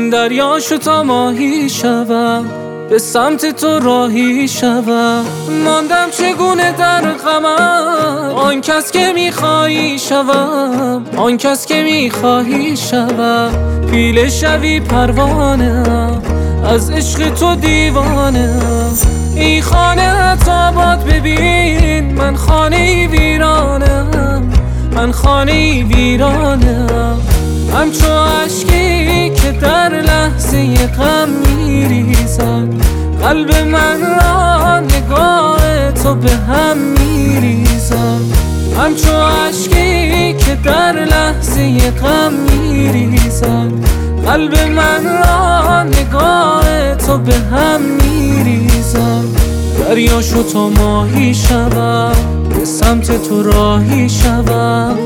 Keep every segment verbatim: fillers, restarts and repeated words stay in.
دریاشو تا ماهی شوم، به سمت تو راهی شوم. ماندم چگونه در غمم، آن کس که میخوایی شوم، آن کس که میخوایی شوم. پیله شوی پروانه‌ام، از عشق تو دیوانه‌ام. ای خانه آباد ببین، من خانه ویرانم، من خانه ویرانم. همچو اشکی که در لحظه غم میریزد، قلب من را نگاه تو به هم میریزد. همچو اشکی که در لحظه غم میریزد، قلب من را نگاه تو به هم میریزد. دریاشو تا ماهی شوم، به سمت تو راهی شوم.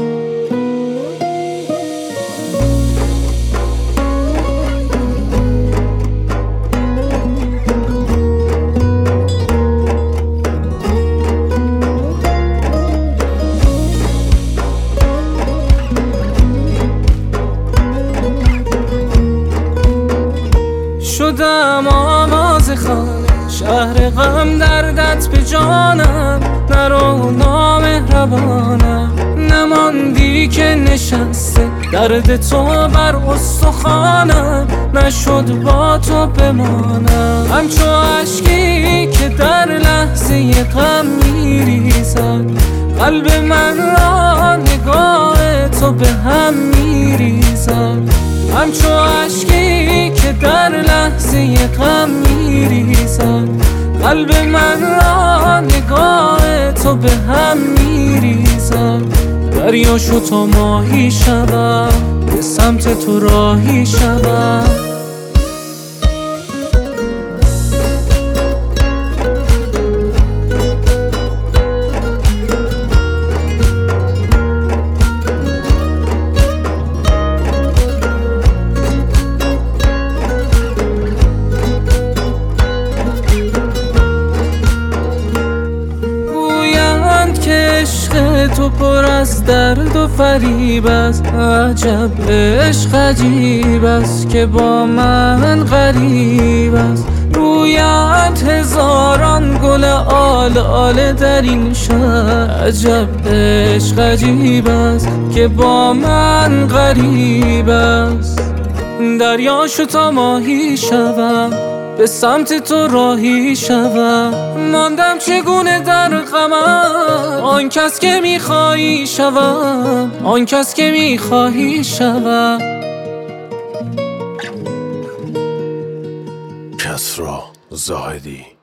شدم آواز خانه، شهر غم دردت به جانم. نرو نامهربانم، نماندی که نشسته درد تو بر استخوانم. نشد با تو بمانم، همچو اشکی که در لحظه غم میریزد، قلب من را نگاه تو به هم میریزد. همچو اشکی که در لحظه غم میریزد، قلب من را نگاه تو به هم میریزد. دریاشو تا ماهی شوم، به سمت تو راهی شوم. تو پر از درد و فریب است، عجب عشق عجیب است که با من غریب است. رویت هزاران گل آل آل در این شهر، عجب عشق عجیب است که با من غریب است. دریاشو تا ماهی شوم، به سمت تو راهی شوم. ماندم چگونه در غمم، آن کس که میخوایی شوم، آن کس که میخوایی شوم. کسری زاهدی.